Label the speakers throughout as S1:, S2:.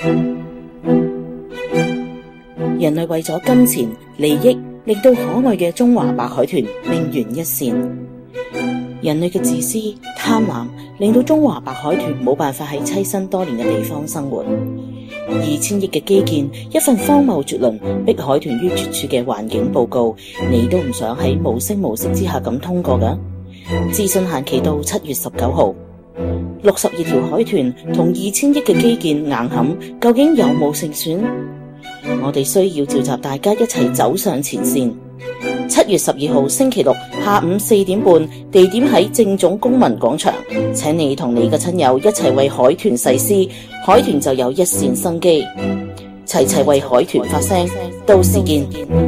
S1: 人類為咗金錢利益，令到可愛嘅中華白海豚命懸一線。人類嘅自私貪婪，令到中華白海豚冇辦法喺棲身多年嘅地方生活。2000億嘅基建，一份荒謬絕倫、逼海豚於絕處嘅環境報告，你都唔想喺無聲無息之下咁通過㗎？諮詢限期到7月19號。62條海豚同2000億嘅基建硬撼，究竟有冇勝選？我哋需要召集大家一齊走上前線。7月12號星期六下午4點半，地點喺政總公民廣場，請你同你嘅親友一齊為海豚誓師，海豚就有一線生機。齊齊為海豚發聲，到時見。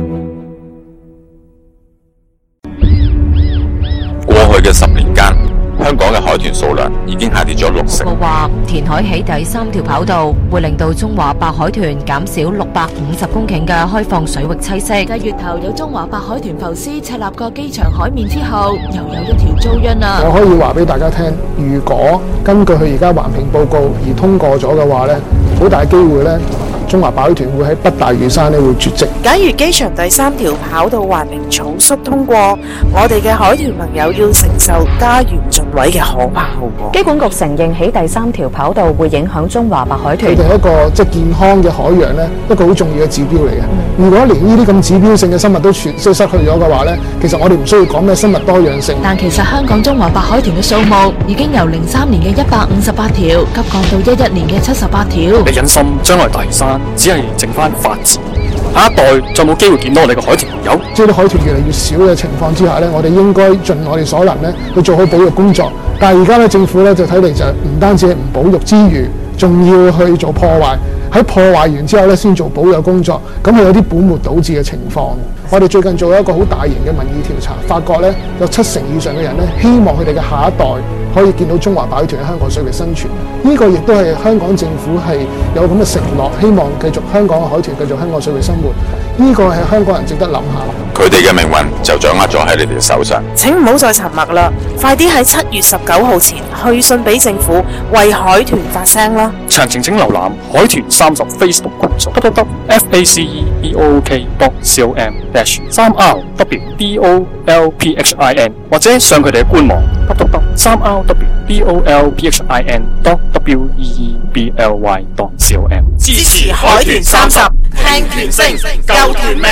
S2: 過去嘅10年間，香港嘅海豚數量已經下跌咗60%。
S3: 報告話，填海起第3條跑道會令到中華白海豚減少650公頃嘅開放水域棲息。繼月頭有中華白海豚浮屍赤鱲角機場海面之後，又有一條遭殃啦。
S4: 我可以話俾大家聽，如果根據佢而家環評報告而通過咗嘅話呢，好大機會呢，中華白海豚會喺北大嶼山呢會絕跡。
S5: 假如機場第3條跑道環評草率通過，我哋嘅海豚朋友要承受家園盡毀嘅可怕後果。
S3: 機管局承認起第3條跑道會影響中華白海豚。
S4: 佢哋一個健康嘅海洋呢，一個好重要嘅指標嚟嘅。如果連呢啲咁指標性嘅生物都失去咗嘅話呢，其實我哋唔需要講咩生物多樣性。
S3: 但其實香港中華白海豚嘅數目已經由03年嘅158條急降到11年嘅78條。
S6: 你忍心將來大嶼山只係剩翻法治，下一代就冇機會見到我哋嘅海豚朋友。
S4: 即係啲海豚越嚟越少嘅情況之下呢，我哋應該盡我哋所能呢去做好保育工作。但係而家呢，政府呢就睇嚟就唔單止係唔保育之餘，仲要去做破壞。喺破壞完之後呢，先做保育工作，咁係有啲本末倒置嘅情況。我哋最近做咗一個好大型嘅民意調查，發覺呢有70%以上嘅人呢，希望佢哋嘅下一代可以見到中華白海豚喺香港水域生存。呢個亦都係香港政府係有咁嘅承諾，希望繼續香港嘅海豚繼續香港水域生活。呢個係香港人值得諗下。
S2: 佢哋嘅命運就掌握咗喺你哋嘅手上。
S5: 請唔好再沉默啦，快啲喺7月19號前去信俾政府，為海豚發聲啦！
S6: 詳情請瀏覽海豚30 Facebook 群組 www.faceebook.com/3rwdolphin 或者上佢哋嘅官網 www.3rwdolphin.com
S5: 支持海豚30，聽豚聲，救豚命。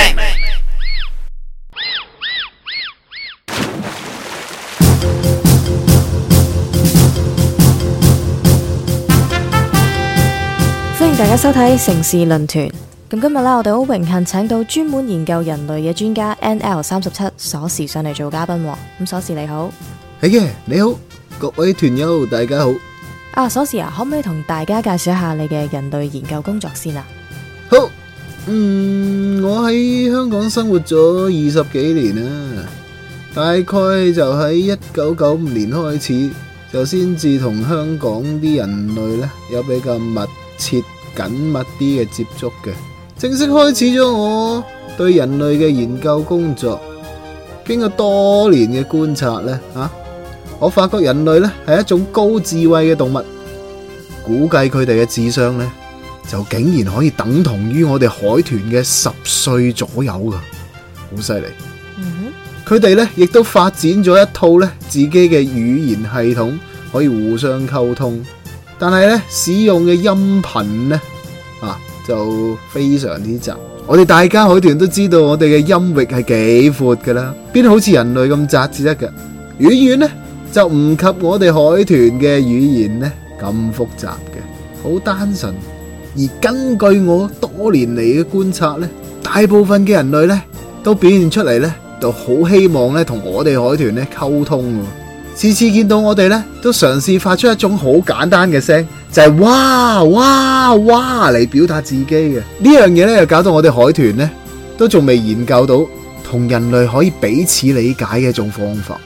S3: 歡迎大家收睇城事論團。咁今日我哋好榮幸請到專門研究人類嘅專家 NL37鎖匙上嚟做嘉賓。咁鎖匙你好。
S7: 係嘅，你好，各位團友大家好。
S3: 鎖匙可唔可以同大家介紹一下你嘅人類研究工作先啊？
S7: 好，我喺香港生活咗20幾年啦，大概就喺1995年開始就先至同香港啲人類呢有比較密切緊密啲嘅接觸嘅，正式開始咗我對人類嘅研究工作。經過多年嘅觀察呢，我發覺人類呢係一種高智慧嘅動物，估計佢哋嘅智商呢就竟然可以等同於我哋海豚嘅10歲左右噶，好犀利。佢哋呢亦都發展咗一套呢自己嘅語言系統，可以互相溝通。但係呢，使用嘅音頻呢就非常之窄。我哋大家海豚都知道，我哋嘅音域係幾闊噶啦，邊好似人類咁窄至得噶？語言呢就唔及我哋海豚嘅語言呢咁複雜嘅，好單純。而根據我多年嚟嘅觀察呢，大部分嘅人類呢都表現出嚟呢，就好希望呢同我哋海豚呢溝通。次次見到我哋呢，都嘗試發出一種好簡單嘅聲，就係哇哇哇嚟表達自己嘅。呢樣嘢呢，又搞到我哋海豚呢都仲未研究到同人類可以彼此理解嘅一種方法，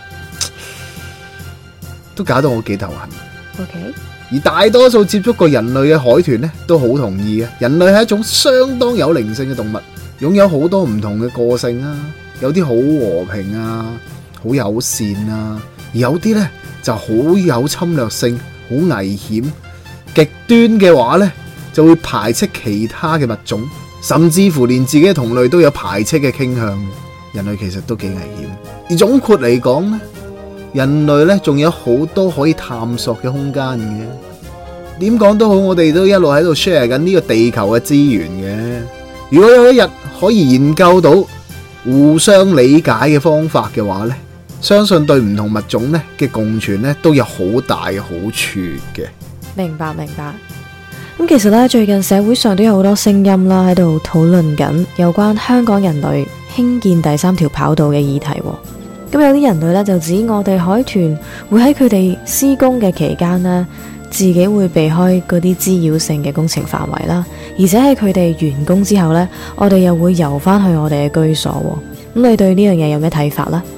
S7: 都搞到我幾頭痕。
S3: OK。
S7: 而大多數接觸過人類嘅海豚呢，都好同意嘅。人類係一種相當有靈性嘅動物，擁有好多唔同嘅個性啊，有啲好和平啊，好友善啊，而有啲呢就好有侵略性，好危險。極端嘅話呢，就就會排斥其他嘅物種，甚至乎連自己嘅同類都有排斥嘅傾向。人類其實都幾危險。而總括嚟講呢，人類呢仲有好多可以探索嘅空間嘅。點講都好，我哋都一路喺度 share 緊呢個地球嘅資源嘅。如果有一日可以研究到互相理解嘅方法嘅話呢，相信對唔同物種呢嘅共存呢都有好大嘅好處嘅。
S8: 明白。咁其實咧，最近社會上都有好多聲音啦，喺度討論緊有關香港人類興建第三條跑道嘅議題。咁有啲人類咧就指我哋海豚會喺佢哋施工嘅期間呢，自己會避開嗰啲滋擾性嘅工程範圍啦，而且喺佢哋完工之後呢，我哋又會游翻去我哋嘅居所。咁你對呢樣嘢有咩睇法呢？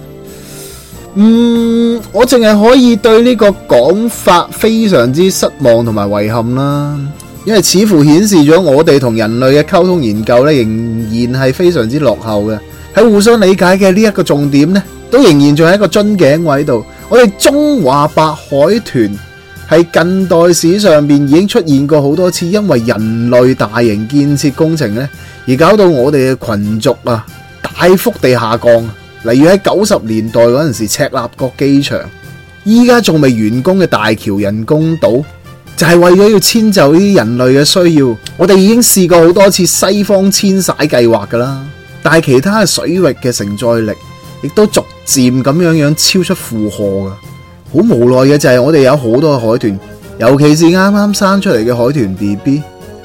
S7: 我淨係可以對呢個講法非常之失望同埋遺憾啦，因為似乎顯示咗我哋同人類嘅溝通研究呢，仍然係非常之落後嘅。喺互相理解嘅呢一個重點呢，都仍然仲喺一個樽頸位度。我哋中華白海豚係近代史上面已經出現過好多次，因為人類大型建設工程呢，而搞到我哋嘅群族啊大幅地下降。例如喺90年代嗰陣時，赤鱲角機場，依家仲未完工嘅大橋人工島，就係為咗要遷就呢啲人類嘅需要。我哋已經試過好多次西方遷徙計劃噶啦，但係其他嘅水域嘅承載力亦都逐漸咁樣超出負荷噶。好無奈嘅就係我哋有好多嘅海豚，尤其是啱啱生出嚟嘅海豚 BB，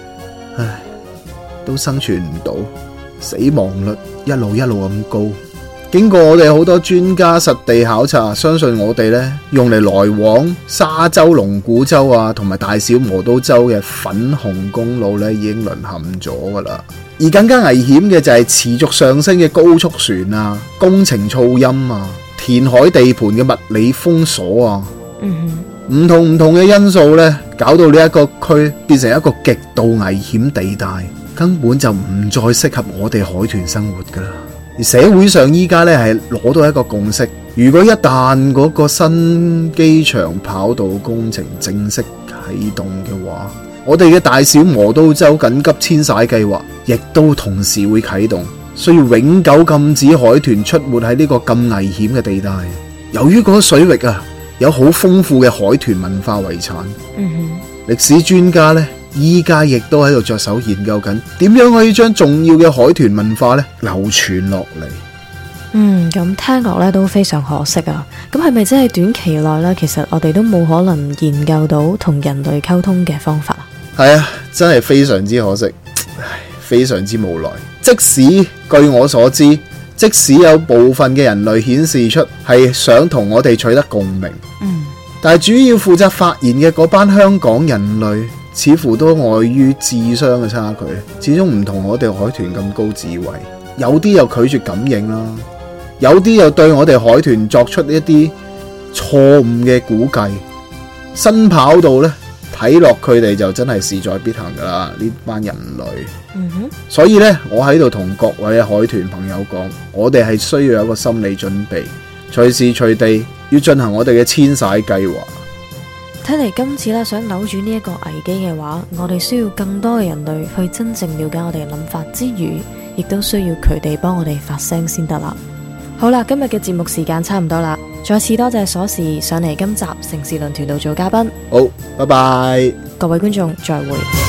S7: 都生存唔到，死亡率一路咁高。經過我哋好多專家實地考察，相信我哋呢用嚟來往沙洲、龍鼓洲啊同埋大小磨刀洲嘅粉紅公路呢已經淪陷咗噶啦。而更加危險嘅就係持續上升嘅高速船啊、工程噪音啊、填海地盤嘅物理封鎖啊，唔同嘅因素呢，搞到呢一個區變成一個極度危險地帶，根本就唔再適合我哋海豚生活噶啦。而社會上依家咧係攞到一個共識，如果一旦嗰個新機場跑道工程正式啟動嘅話，我哋嘅大小磨刀洲緊急遷徙計劃亦都同時會啟動，需要永久禁止海豚出沒喺呢個咁危險嘅地帶。由於嗰個水域啊有好豐富嘅海豚文化遺產，歷史專家呢依家亦都喺度着手研究緊，點樣可以將重要嘅海豚文化咧流傳落嚟。
S8: 咁聽落咧都非常可惜啊。咁係咪真係短期內咧，其實我哋都冇可能研究到同人類溝通嘅方法啊？
S7: 係啊，真係非常之可惜，非常之無奈。即使據我所知，即使有部分嘅人類顯示出係想同我哋取得共鳴，但係主要負責發言嘅嗰班香港人類，似乎都礙於智商嘅差距，始終唔同我哋海豚咁高智慧。有啲又拒絕感應啦，有啲又對我哋海豚作出一啲錯誤嘅估計。新跑道呢，睇落佢哋就真係勢在必行噶啦，呢班人類。所以呢，我喺度同各位嘅海豚朋友講，我哋係需要有一個心理準備，隨時隨地要進行我哋嘅遷徙計劃。
S8: 睇嚟今次咧，想扭轉呢一個危機嘅話，我哋需要更多嘅人類去真正了解我哋嘅諗法之餘，亦都需要佢哋幫我哋發聲先得啦。好啦，今日嘅節目時間差唔多啦，再次多謝鎖匙上嚟今集城市論壇度做嘉賓。
S7: 好，拜拜，
S8: 各位觀眾再會。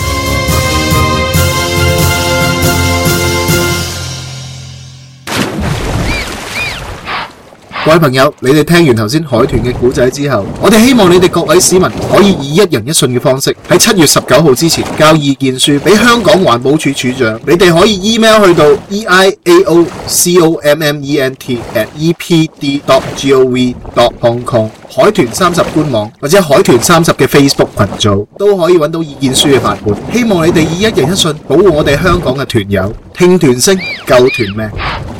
S7: 各位朋友，你哋聽完頭先海豚嘅故仔之後，我哋希望你哋各位市民可以以一人一信嘅方式，喺7月19號之前交意見書俾香港環保署署長。你哋可以 email 去到 eiaocomment@epd.gov.hk 海豚30官網或者海豚30嘅 Facebook 群組都可以揾到意見書嘅範本。希望你哋以一人一信保護我哋香港嘅豚友，聽豚聲救豚命。